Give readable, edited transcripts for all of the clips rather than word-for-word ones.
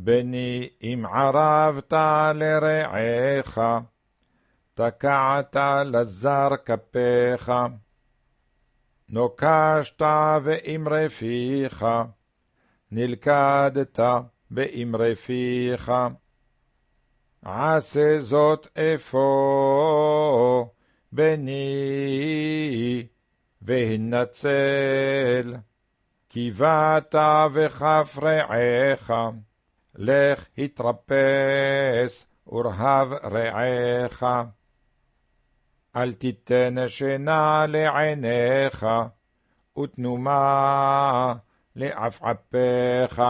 בני אם ערבת לרעך, תקעת לזר כפיך, נוקשת באמרי פיך, נלכדת באמרי פיך. עשה זאת אפוא בני, והנצל, כי באת וכף רעך, לך התרפס ורהב רעך. אל תיתן שינה לעיניך, ותנומה לעפעפיך.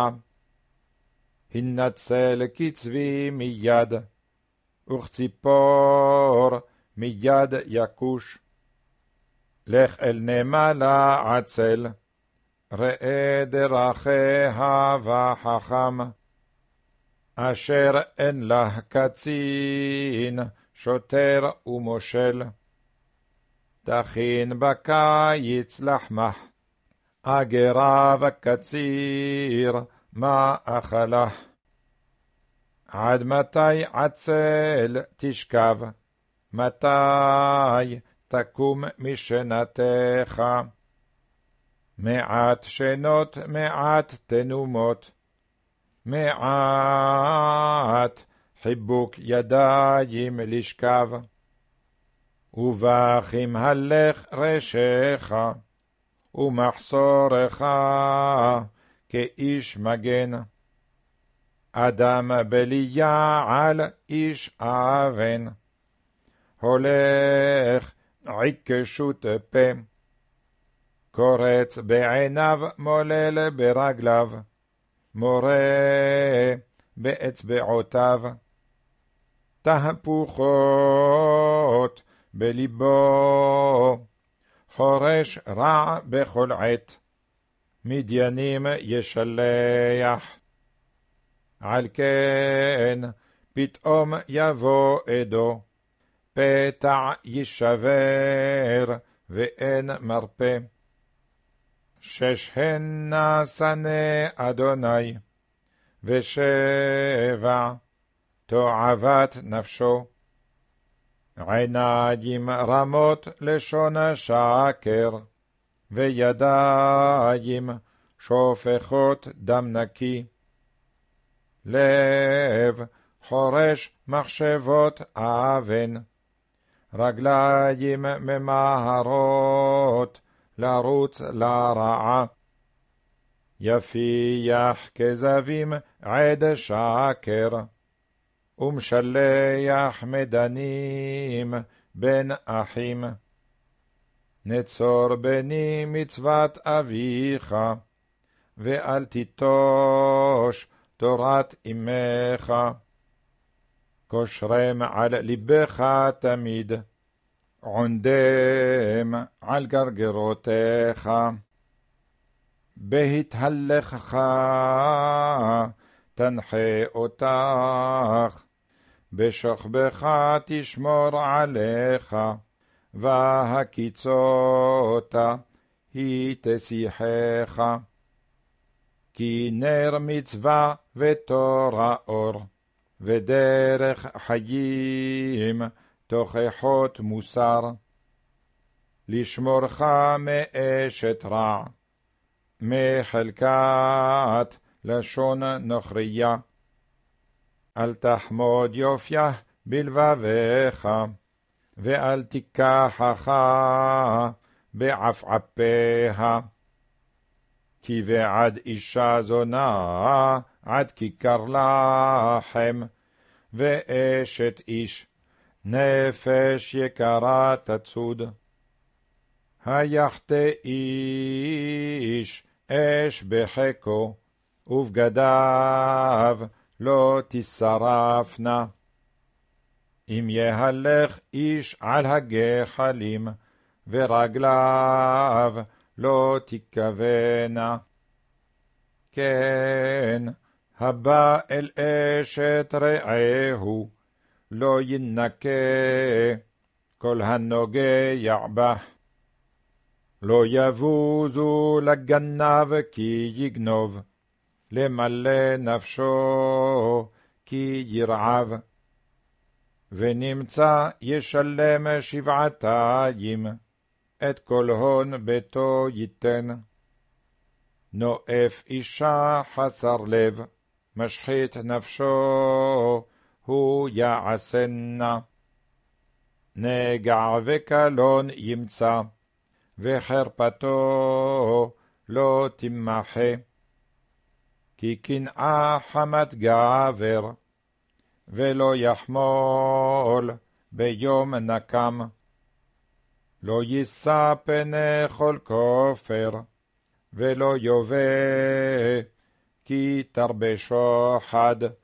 הנצל כצבי מיד, וכציפור מיד יקוש. לך אל נמלה עצל, ראה דרכיה וחכם, אשר אין לה קצין, שוטר ומושל. תכין בקיץ לחמך, אגרה וקציר מה אכלה. עד מתי עצל תשכב, מתי תקום משנתך. מעט שנות מעט תנומות, מעט חיבוק ידיים לשכב. ובכים הלך רשך, ומחסורך כאיש מגן. אדם בליה על איש אבן, הולך עיקשות פה. קורץ בעיניו מולל ברגליו, מורה באצבעותיו. תהפוכות בליבו, חורש רע בכל עת. מדיינים ישלח, על כן פתאום יבוא עדו. פתע יישבר ואין מרפא. שש הנה שנא אדוני, ושבע תועבת נפשו. עיניים רמות לשון שקר, וידיים שופכות דם נקי. לב חורש מחשבות אבן, רגליים ממהרות לרוץ לרעה. יפיח כזבים עד שקר, ומשלח מדנים בין אחים. נצור בני מצוות אביך, ואל תיטוש תורת אמך. קושרם על ליבך תמיד, עונדם על גרגרותיך. בהתהלכך תנחה אותך, בשוכבך תשמור עליך, והקיצותה היא תשיחך. כי נר מצווה ותורה אור, ודרך חיים תוכחות מוסר. לשמורך מאשת רע, מחלקת לשון נוכריה. אל תחמוד יופיה בלבביך, ואל תיקחך בעפעפיה. כי ועד אישה זונה עד כיכר לחם, ואשת איש נפש יקרה תצוד. היחטא איש אש בחיקו, ובגדיו לא תשרפנה. אם יהלך איש על הגחלים, ורגליו לא תכוונה. כן, הבא אל אשת רעהו, לא ינקה, כל הנוגע בה. לא יבוזו לגנב כי יגנוב, למלא נפשו כי ירעב. ונמצא ישלם 7 את כל הון ביתו ייתן. נואף אישה חסר לב, משחית נפשו, הוא יעשנה. נגע וקלון ימצא, וחרפתו לא תמחה. כי קנאה חמת גבר, ולא יחמול ביום נקם. לא יישא פני כל כופר, ולא יובא כי תרבה שוחד.